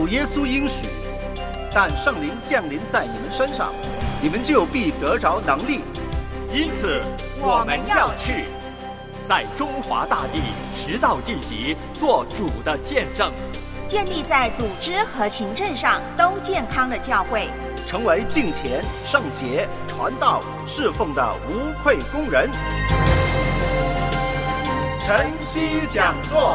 耶稣应许，但圣灵降临在你们身上，你们就必得着能力。 因此我们要去，在中华大地直到地极做主的见证， 建立在组织和行政上都健康的教会， 成为敬虔、圣洁、传道、侍奉的无愧工人。晨曦讲座。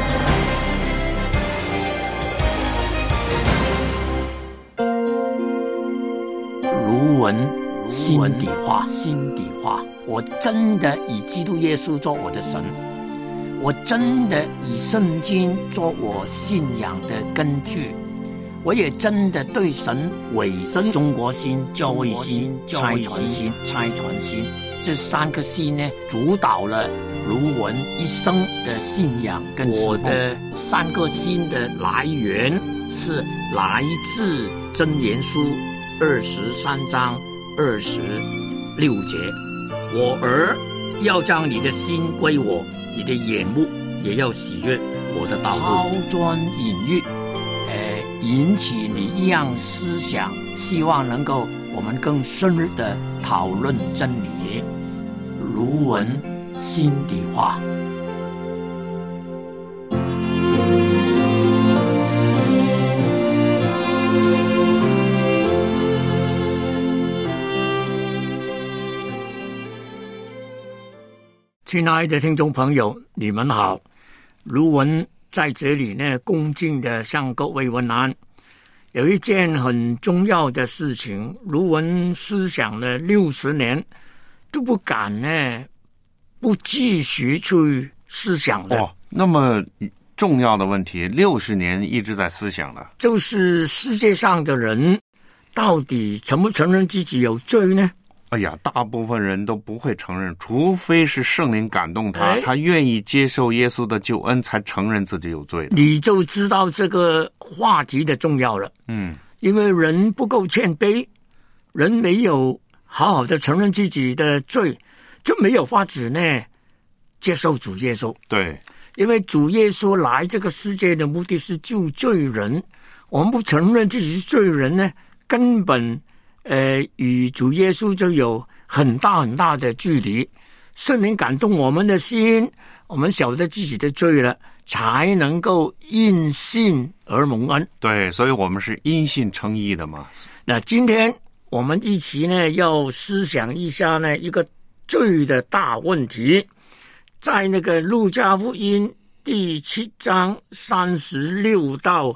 卢文心底话，我真的以基督耶稣做我的神，我真的以圣经做我信仰的根据，我也真的对神委身中国心、教会心、差传心这三颗心呢，主导了卢文一生的信仰跟侍奉。我的三颗心的来源是来自箴言书23章26节，我儿要将你的心归我，你的眼目也要喜悦我的道路。抛砖引玉，引起你一样思想，希望能够我们更深入的讨论真理。卢文心底话。亲爱的听众朋友，你们好，卢文在这里呢，恭敬的向各位问安。有一件很重要的事情，卢文思想了60年，都不敢呢，不继续去思想的。 那么重要的问题，60年一直在思想了， 就是世界上的人到底承不承认自己有罪呢？ 哎呀，大部分人都不会承认，除非是圣灵感动他，他愿意接受耶稣的救恩，才承认自己有罪的。 你就知道这个话题的重要了。因为人不够谦卑，人没有好好的承认自己的罪，就没有法子呢接受主耶稣。 对， 因为主耶稣来这个世界的目的是救罪人，我们不承认自己是罪人呢，根本与主耶稣就有很大很大的距离。圣灵感动我们的心，我们晓得自己的罪了，才能够因信而蒙恩。 对，所以我们是因信称义的嘛。 那今天我们一起呢，要思想一下呢一个罪的大问题，在那个路加福音第7章36到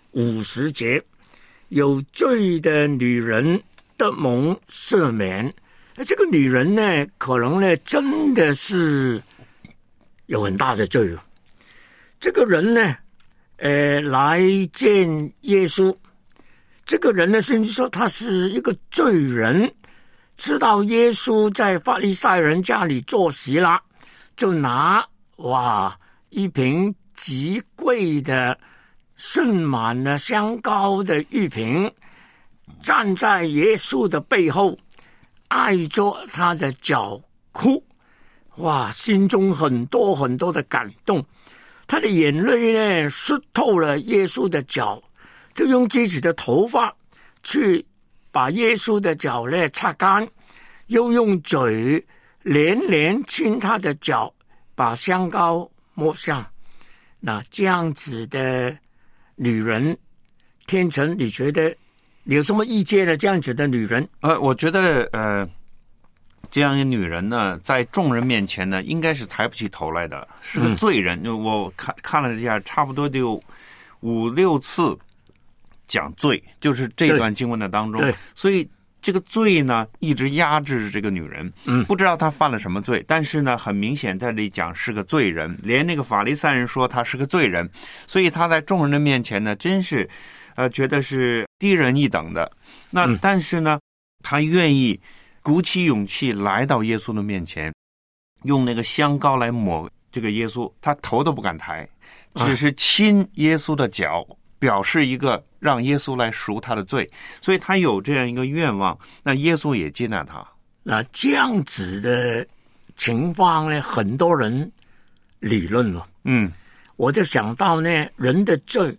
50节，有罪的女人得蒙赦免。这个女人呢，可能呢真的是有很大的罪。这个人呢来见耶稣，这个人呢甚至说他是一个罪人，知道耶稣在法利赛人家里坐席了，就拿一瓶极贵的盛满了香膏的玉瓶，站在耶稣的背后，挨着他的脚哭。心中很多很多的感动，他的眼泪呢湿透了耶稣的脚，就用自己的头发去把耶稣的脚呢擦干，又用嘴连连亲他的脚，把香膏抹上。那这样子的女人，天成，你觉得你有什么意见呢？这样子的女人， 我觉得这样一个女人呢，在众人面前呢，应该是抬不起头来的，是个罪人。我看了一下，差不多得有5-6次讲罪，就是这段经文的当中。所以这个罪呢，一直压制着这个女人。不知道她犯了什么罪，但是呢，很明显在这里讲是个罪人，连那个法利赛人说她是个罪人，所以她在众人的面前呢，真是觉得是低人一等的。但是呢，她愿意鼓起勇气来到耶稣的面前，用那个香膏来抹这个耶稣，他头都不敢抬，只是亲耶稣的脚，表示一个让耶稣来赎他的罪。所以他有这样一个愿望，那耶稣也接纳他。 那这样子的情况呢，很多人理论了。我就想到呢，人的罪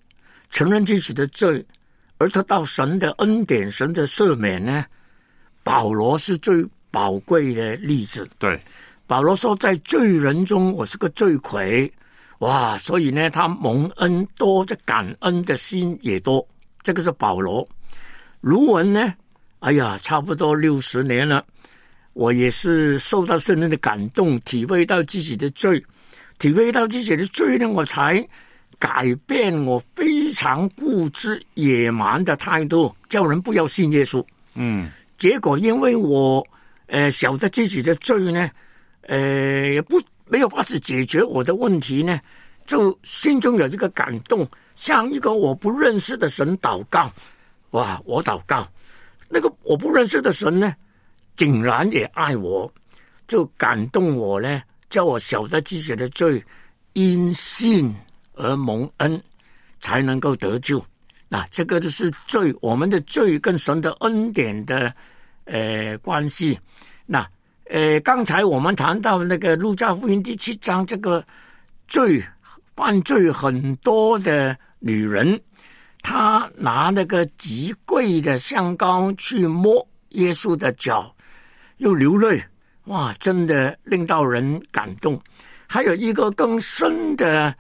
承认自己的罪而得到神的恩典、神的赦免呢？保罗是最宝贵的例子。 对， 保罗说，在罪人中我是个罪魁，哇！所以呢，他蒙恩多，这感恩的心也多。这个是保罗。卢文呢，哎呀，差不多60年了，我也是受到圣灵的感动，体会到自己的罪呢，我才改变我非常固执野蛮的态度，叫人不要信耶稣。结果因为我晓得自己的罪呢，也没有法子解决我的问题呢，就心中有一个感动，向一个我不认识的神祷告。哇！我祷告，那个我不认识的神呢，竟然也爱我，就感动我呢，叫我晓得自己的罪，因信而蒙恩，才能够得救。那这个就是罪，我们的罪跟神的恩典的关系。那刚才我们谈到那个路加福音第7章，这个犯罪很多的女人，她拿那个极贵的香膏去摸耶稣的脚，又流泪，哇，真的令到人感动。还有一个更深的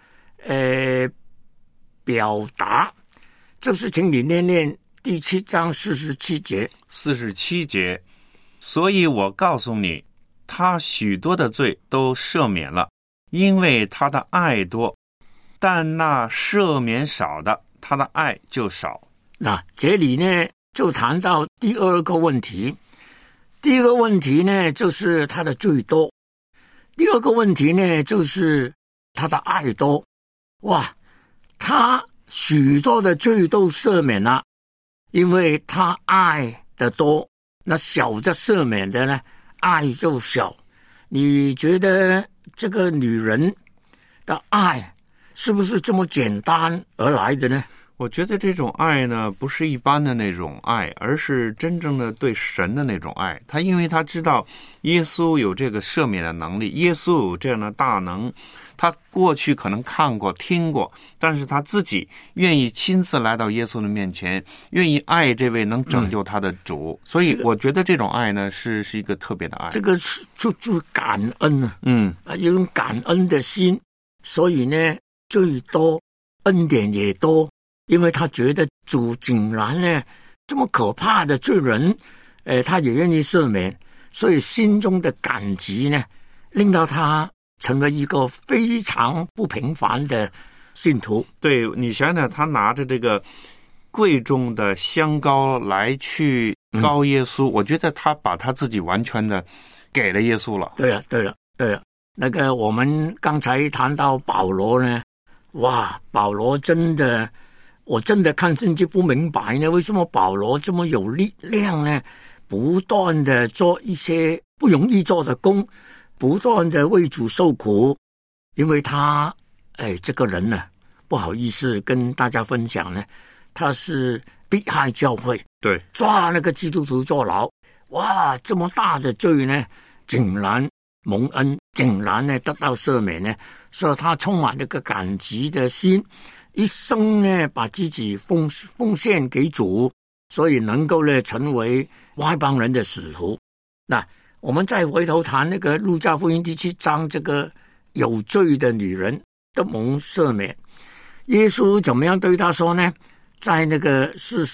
表达，就是请你念念第7章47节。 47节，所以我告诉你，他许多的罪都赦免了，因为他的爱多，但那赦免少的，他的爱就少。 那这里呢，就谈到第二个问题。第一个问题呢，就是他的罪多；第二个问题呢，就是他的爱多。哇，他许多的罪都赦免了，因为他爱的多，那小的赦免的呢，爱就小。你觉得这个女人的爱是不是这么简单而来的呢？ 我觉得这种爱呢，不是一般的那种爱，而是真正的对神的那种爱。他因为他知道耶稣有这个赦免的能力，耶稣有这样的大能，他过去可能看过听过，但是他自己愿意亲自来到耶稣的面前，愿意爱这位能拯救他的主。所以我觉得这种爱呢，是一个特别的爱。 这个是就感恩啊，有种感恩的心，所以呢，最多恩典也多。因为他觉得主竟然呢这么可怕的罪人，他也愿意赦免，所以心中的感激呢，令到他成为一个非常不平凡的信徒。 对，你想想，他拿着这个贵重的香膏来去膏耶稣，我觉得他把他自己完全的给了耶稣了。 对了，那个我们刚才谈到保罗呢，哇，保罗我真的看圣经不明白呢，为什么保罗这么有力量呢？不断的做一些不容易做的工，不断的为主受苦，因为他这个人呢，不好意思跟大家分享呢，他是迫害教会， 对， 抓那个基督徒坐牢，哇，这么大的罪呢，竟然蒙恩，竟然呢得到赦免呢，所以他充满了个感激的心。一生呢，把自己奉献给主，所以能够呢成为外邦人的使徒。那我们再回头谈那个路加福音第7章，这个有罪的女人的蒙赦免，耶稣怎么样对他说呢？在那个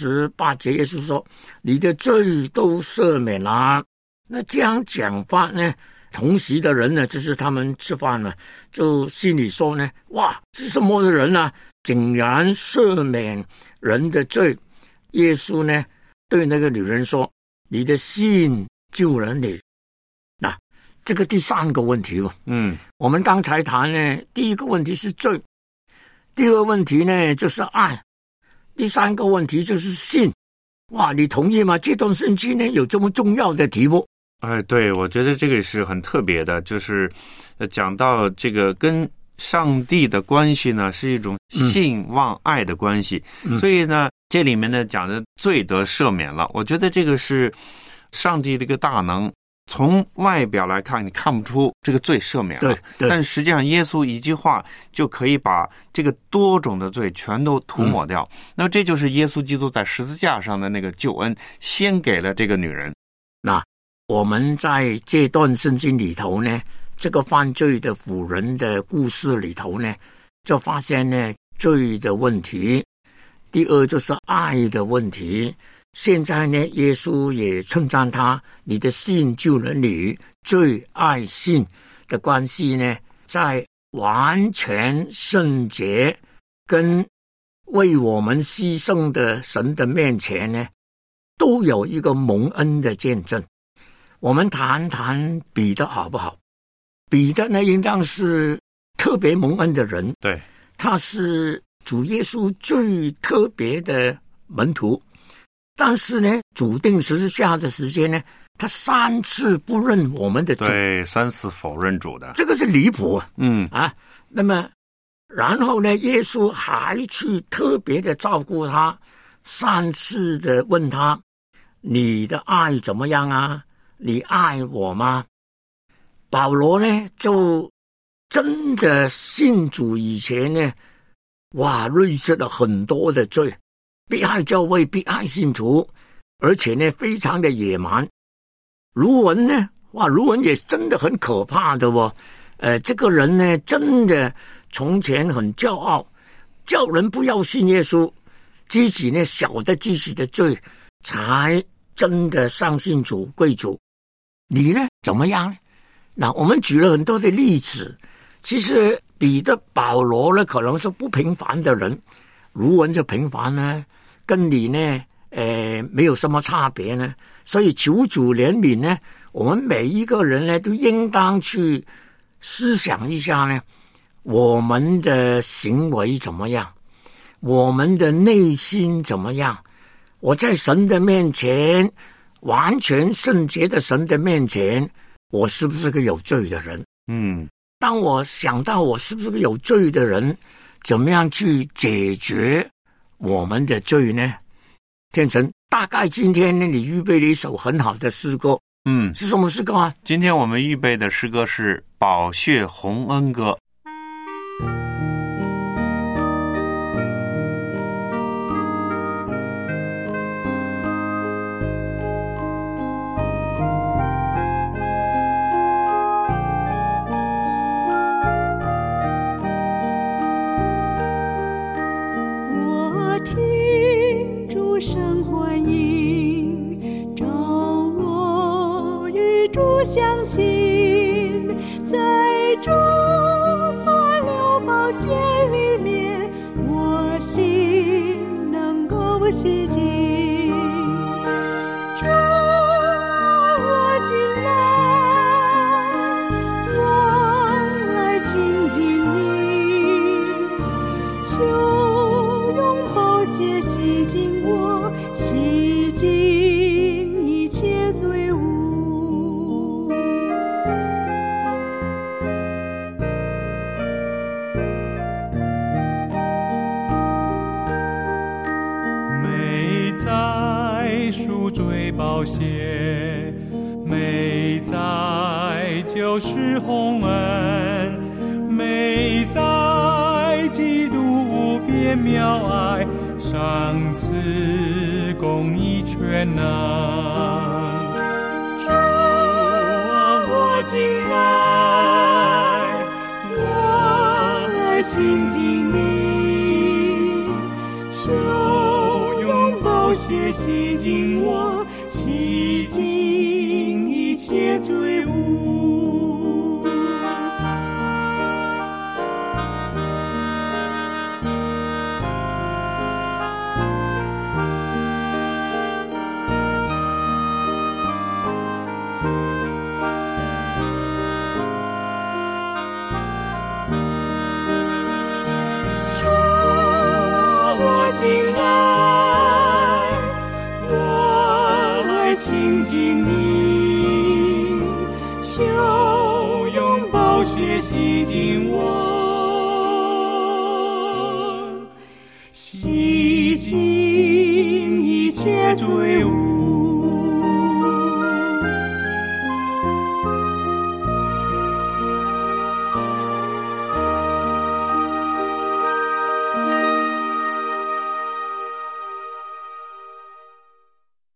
48节，耶稣说：“你的罪都赦免了。”那这样讲法呢？同席的人呢，就是他们吃饭了，就心里说呢：“哇，是什么的人啊？竟然赦免人的罪。”耶稣呢，对那个女人说：“你的信救了你。”那这个第3个问题我们刚才谈呢，第一个问题是罪，第二个问题呢就是爱，第3个问题就是信。哇，你同意吗？这段圣经呢有这么重要的题目？ 对，我觉得这个是很特别的，就是讲到这个跟上帝的关系呢，是一种信望爱的关系。所以呢，这里面呢讲的罪得赦免了，我觉得这个是上帝的一个大能， 从外表来看，你看不出这个罪赦免了， 对， 但实际上耶稣一句话就可以把这个多种的罪全都涂抹掉。那这就是耶稣基督在十字架上的那个救恩，先给了这个女人。 那我们在这段圣经里头呢，这个犯罪的妇人的故事里头呢，就发现呢罪的问题，第二就是爱的问题。现在呢，耶稣也称赞他，你的信救了你，罪爱信的关系呢，在完全圣洁跟为我们牺牲的神的面前呢，都有一个蒙恩的见证。我们谈谈彼得好不好？彼得呢，应当是特别蒙恩的人， 对， 他是主耶稣最特别的门徒。但是呢，主定十字架的时间呢，他3次不认我们的主， 对，3次否认主的， 这个是离谱啊。 那么然后呢，耶稣还去特别的照顾他，3次的问他，你的爱怎么样啊？你爱我吗？保罗呢，就真的信主以前呢，哇，累积了很多的罪，逼害教会，逼害信徒，而且呢非常的野蛮。卢文呢，哇，卢文也真的很可怕的哦。这个人呢，真的从前很骄傲，叫人不要信耶稣，自己呢晓得自己的罪，才真的相信主归主。你呢怎么样呢？那我们举了很多的例子，其实彼得、保罗呢可能是不平凡的人，卢文就平凡呢，跟你呢没有什么差别呢。所以求主怜悯呢，我们每一个人呢都应当去思想一下呢，我们的行为怎么样，我们的内心怎么样。我在神的面前，完全圣洁的神的面前，我是不是个有罪的人？当我想到我是不是个有罪的人，怎么样去解决我们的罪呢？天成，大概今天呢，你预备了一首很好的诗歌，是什么诗歌啊？ 今天我们预备的诗歌是《宝血洪恩歌》。 相亲，在主所流宝血里面，我心能够洗净。主啊，我进来，我来亲近你，求用宝血洗净我，洗净一切罪污。赎罪宝血，美在就是洪恩，美在基督无边妙爱，赏赐公义全能。主啊，我进来，我来亲近你，求用宝血洗净我，洗净一切罪污。主啊，我进来，我来亲近你，求用宝血洗净我，洗净一切罪污。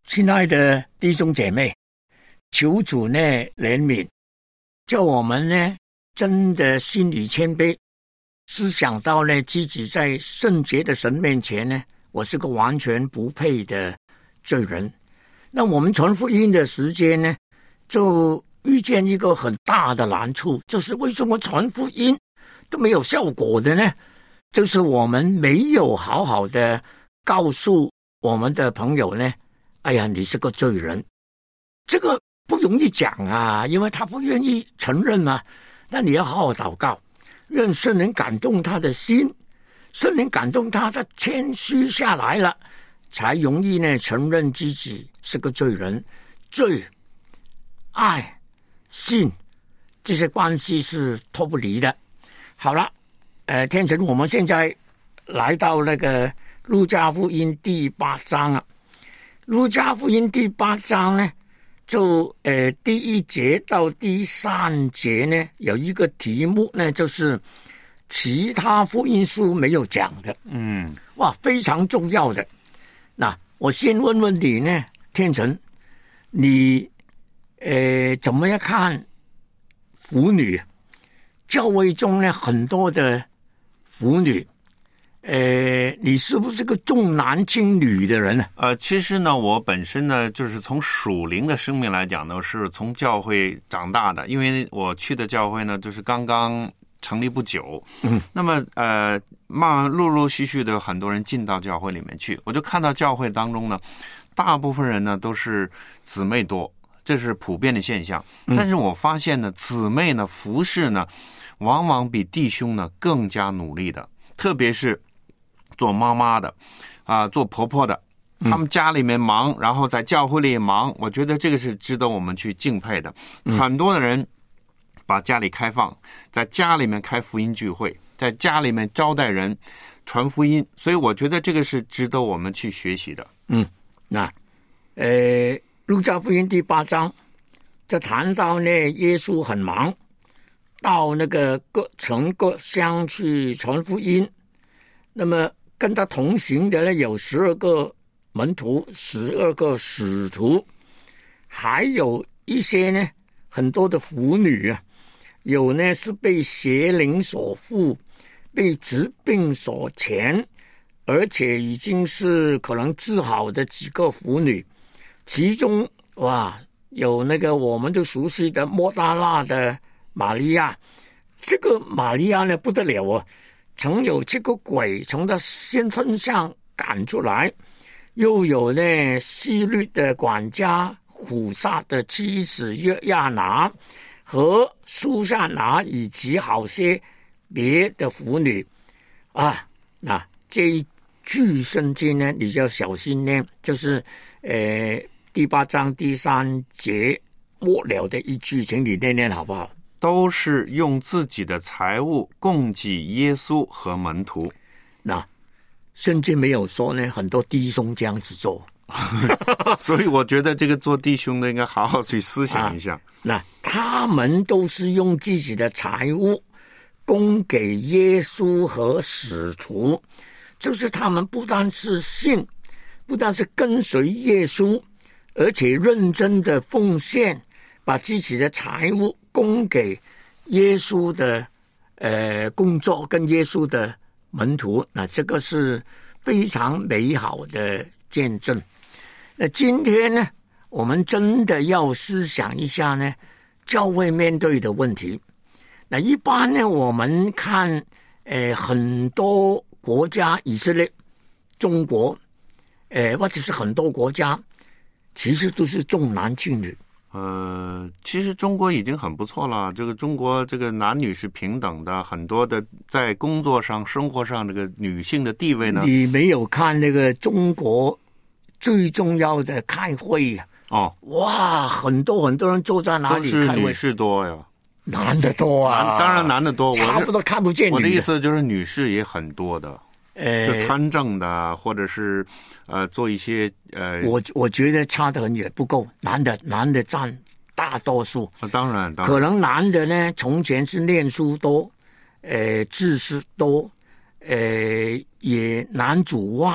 亲爱的弟兄姐妹，求主呢怜悯，叫我们呢真的心里谦卑，思想到呢自己在圣洁的神面前呢，我是个完全不配的罪人。那我们传福音的时间呢，就遇见一个很大的难处，就是为什么传福音都没有效果的呢？就是我们没有好好的告诉我们的朋友呢，哎呀，你是个罪人。这个不容易讲啊，因为他不愿意承认嘛。那你要好好祷告，愿圣灵感动他的心，圣灵感动他谦虚下来了，才容易呢承认自己是个罪人。罪、爱、信这些关系是脱不离的。好了，天成，我们现在来到那个路加福音第8章啊。路加福音第8章呢，就第1节到第3节呢，有一个题目呢，就是其他福音书没有讲的。哇，非常重要的。那我先问问你呢，天成，你怎么样看妇女？教会中呢很多的妇女，你是不是个重男轻女的人呢？ 其实呢，我本身呢，就是从属灵的生命来讲呢，是从教会长大的，因为我去的教会呢，就是刚刚成立不久。那么陆陆续续的很多人进到教会里面去，我就看到教会当中呢，大部分人呢都是姊妹多，这是普遍的现象。但是我发现呢，姊妹呢服侍呢，往往比弟兄呢更加努力的，特别是做妈妈的做婆婆的，他们家里面忙，然后在教会里也忙，我觉得这个是值得我们去敬佩的。很多的人把家里开放，在家里面开福音聚会，在家里面招待人，传福音，所以我觉得这个是值得我们去学习的。 那路加福音第8章这谈到呢，耶稣很忙，到那个各城各乡去传福音。那么跟他同行的呢，有12个门徒，12个使徒，还有一些呢很多的妇女啊，有呢是被邪灵所附，被疾病所缠，而且已经是可能治好的几个妇女。其中有那个我们都熟悉的抹大拉的玛利亚。这个玛利亚呢不得了啊，曾有这个鬼从他身上赶出来，又有呢希律的管家苦撒的妻子约亚拿和苏珊拿，以及好些别的妇女那这一句圣经呢，你就要小心呢，就是第8章第3节末了的一句，请你念念好不好？ 都是用自己的财物供给耶稣和门徒。 那圣经没有说呢，很多弟兄这样子做。 所以我觉得这个做弟兄的应该好好去思想一下。 那他们都是用自己的财物供给耶稣和使徒，就是他们不但是信，不但是跟随耶稣，而且认真的奉献，把自己的财物供给耶稣的工作跟耶稣的门徒。那这个是非常美好的见证。那今天呢，我们真的要思想一下呢，教会面对的问题。那一般呢，我们看很多国家，以色列、中国或者是很多国家，其实都是重男轻女。 其实中国已经很不错了。这个中国这个男女是平等的，很多的在工作上、生活上这个女性的地位呢。 你没有看那个中国最重要的开会哇，很多人坐在哪里开会？ 都是女士多呀， 男的多啊， 当然男的多， 差不多看不见女的。 我的意思就是女士也很多的。就参政的，或者是做一些我觉得差得很远，不够。男的占大多数。 当然可能男的呢，从前是念书多，知识多，也男主外，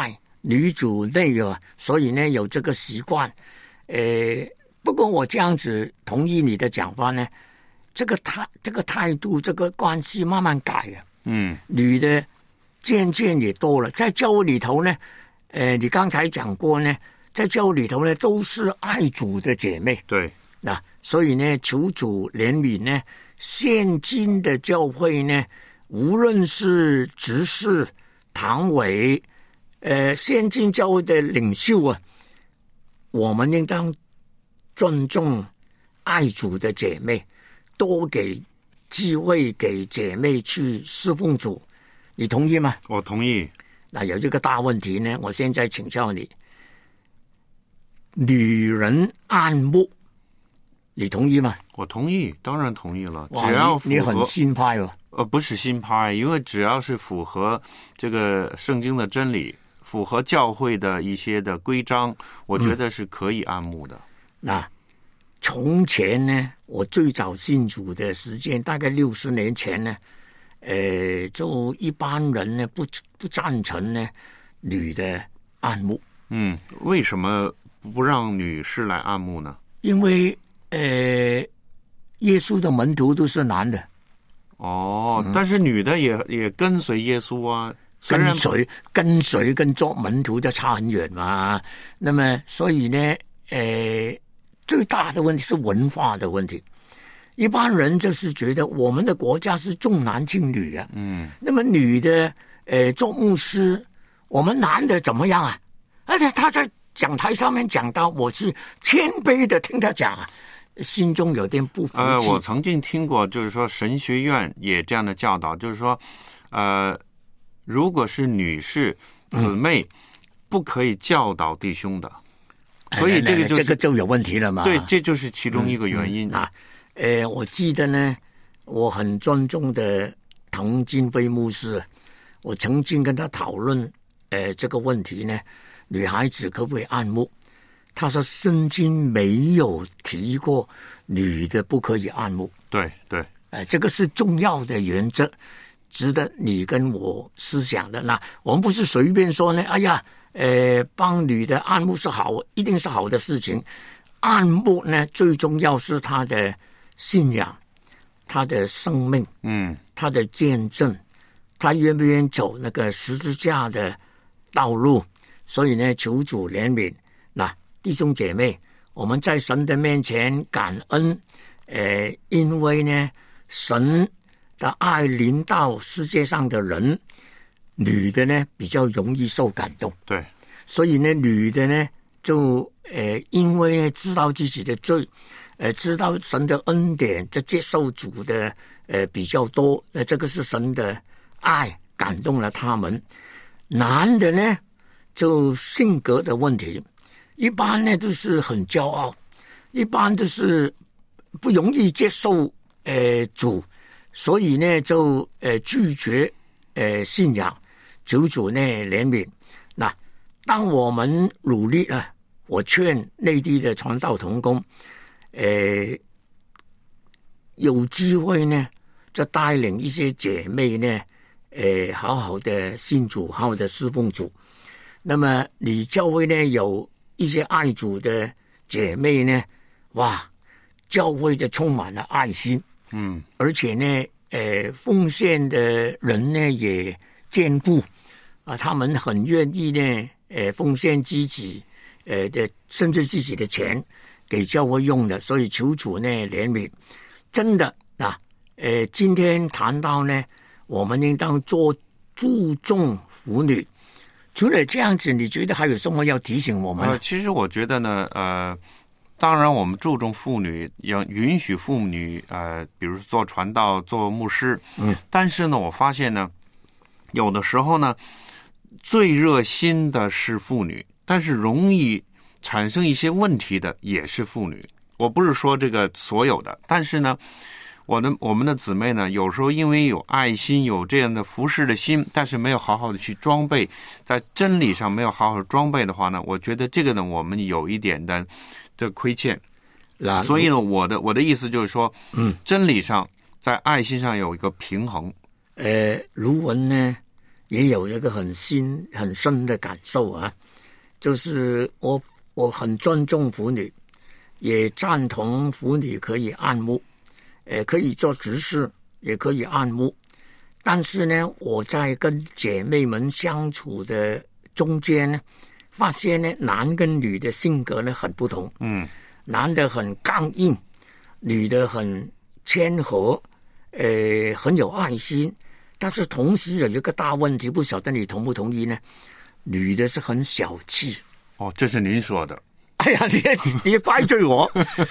女主内啊，所以呢有这个习惯。不过我这样子同意你的讲法呢，这个态度，这个关系慢慢改啊。女的渐渐也多了，在教会里头呢，你刚才讲过呢，在教会里头呢都是爱主的姐妹。 对， 那所以呢，求主怜悯呢，现今的教会呢，无论是执事、堂委，现今教会的领袖啊，我们应当尊重爱主的姐妹，多给机会给姐妹去侍奉主，你同意吗？ 我同意。 那有一个大问题呢，我现在请教你，女人按牧，你同意吗？ 我同意，当然同意了。 哇， 只要符合你很新派哦。 不是新派，因为只要是符合这个圣经的真理，符合教会的一些的规章，我觉得是可以按牧的。 那从前呢，我最早信主的时间大概60年前呢，就一般人呢不赞成呢女的按牧。 为什么不让女士来按牧呢？ 因为耶稣的门徒都是男的。 但是女的也跟随耶稣啊。 跟随跟做门徒就差很远嘛。那么所以呢，最大的问题是文化的问题。一般人就是觉得我们的国家是重男轻女啊。那么女的做牧师，我们男的怎么样啊？而且他在讲台上面讲到，我是谦卑的听他讲啊，心中有点不服气。 我曾经听过，就是说神学院也这样的教导，就是说如果是女士姊妹，不可以教导弟兄的。所以这个就有问题了嘛。 对，这就是其中一个原因。 我记得呢，我很尊重的滕金辉牧师，我曾经跟他讨论这个问题呢，女孩子可不可以按牧？他说圣经没有提过女的不可以按牧。 对对， 这个是重要的原则，值得你跟我思想的。那我们不是随便说呢，哎呀，帮女的按牧是好，一定是好的事情。按牧呢，最重要是她的信仰，她的生命，她的见证，她愿不愿意走那个十字架的道路。所以呢，求主怜悯。那弟兄姐妹，我们在神的面前感恩，因为呢，神的爱临到世界上的人，女的呢比较容易受感动。 对， 所以呢，女的呢就因为呢知道自己的罪，知道神的恩典，就接受主的比较多。这个是神的爱感动了他们。男的呢，就性格的问题，一般呢都是很骄傲，一般都是不容易接受主，所以呢就拒绝信仰，求主呢怜悯。那当我们努力了，我劝内地的传道同工，有机会呢，就带领一些姐妹呢，好好的信主，好好的侍奉主。那么你教会呢有一些爱主的姐妹呢，哇，教会就充满了爱心，而且呢，奉献的人呢也坚固啊，他们很愿意呢，奉献自己的甚至自己的钱给教会用的，所以求主呢怜悯。真的啊，今天谈到呢，我们应当注重妇女。除了这样子，你觉得还有什么要提醒我们呢？ 其实我觉得呢，当然我们注重妇女，要允许妇女比如做传道、做牧师。但是呢，我发现呢，有的时候呢，最热心的是妇女，但是容易产生一些问题的也是妇女。我不是说这个所有的，但是呢，我们的姊妹呢，有时候因为有爱心，有这样的服侍的心，但是没有好好的去装备，在真理上没有好好的装备的话呢，我觉得这个呢，我们有一点的亏欠。所以呢，我的意思就是说，真理上在爱心上有一个平衡。 卢文呢也有一个很深的感受啊，就是我很尊重妇女，也赞同妇女可以按摩，可以做执事，也可以按摩。但是呢，我在跟姐妹们相处的中间呢，发现呢，男跟女的性格呢很不同。男的很刚硬，女的很谦和，很有爱心。但是同时有一个大问题，不晓得你同不同意呢？女的是很小气。 哦，这是您说的。 哎呀，你怪罪我？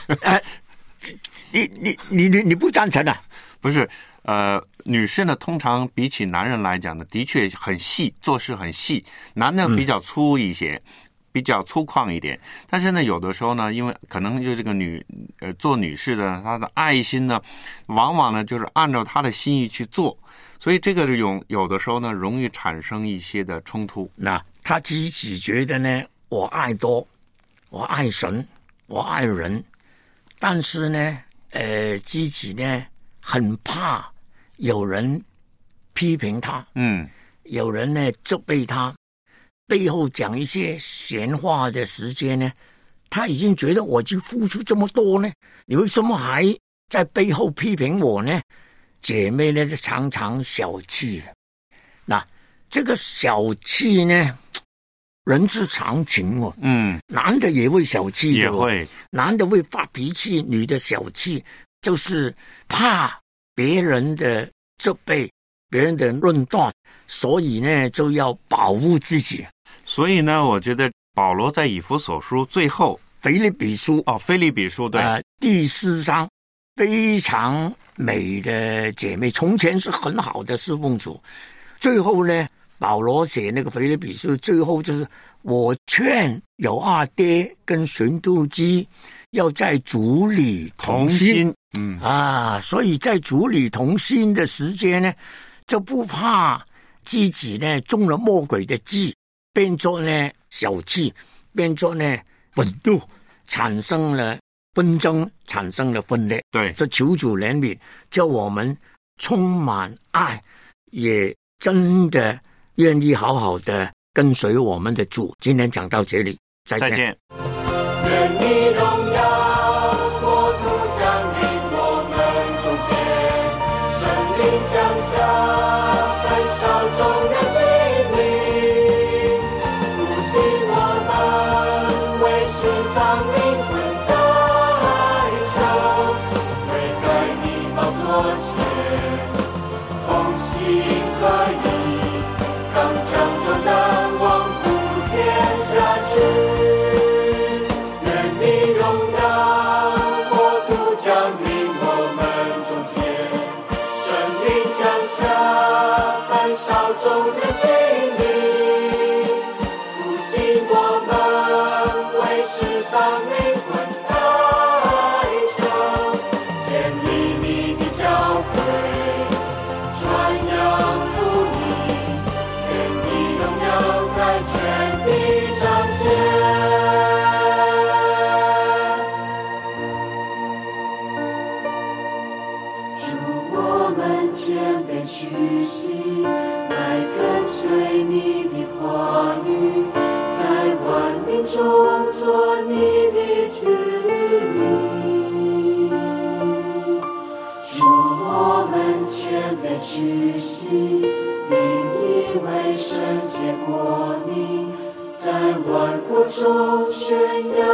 你不赞成啊？ 不是，女士呢，通常比起男人来讲呢，的确很细，做事很细。男的比较粗一些，比较粗犷一点。但是呢，有的时候呢，因为可能就这个做女士的，她的爱心呢，往往呢就是按照她的心意去做，所以这个有的时候呢，容易产生一些的冲突。 那她自己觉得呢，我爱多，我爱神，我爱人，但是呢，自己呢很怕有人批评他，有人呢责备他，背后讲一些闲话的时间呢，他已经觉得我去付出这么多呢，你为什么还在背后批评我呢？姐妹呢就常常小气。那这个小气呢，人之常情哦。男的也会小气的，也会，男的会发脾气，女的小气，就是怕别人的责备，别人的论断，所以呢就要保护自己。 所以呢，我觉得保罗在以弗所书最后， 腓立比书对， 第4章，非常美的姐妹，从前是很好的侍奉主，最后呢，保罗写那个腓立比书，最后就是我劝有阿爹跟寻妒基要在主里同心。所以在主里同心的时间呢，就不怕自己呢中了魔鬼的计，变作呢小气，变作呢愤怒，产生了纷争，产生了分裂。 对， 这求主怜悯，叫我们充满爱，也真的愿意好好的跟随我们的主。今天讲到这里，再见。 愿你荣耀国度降临我们中间，圣灵降下焚烧众人心灵，复兴我们为世上灵魂代求，悔改你宝座前，同心合一，刚强壮胆，往普天下去。众人心灵，复兴我们为世上灵魂代求，建立你的教会，传扬福音，愿你荣耀在全地彰显。主，我们谦卑屈膝，来跟随你的话语，在万民中做你的子民。主，我们谦卑屈膝，引以为圣洁国民，在万国中宣扬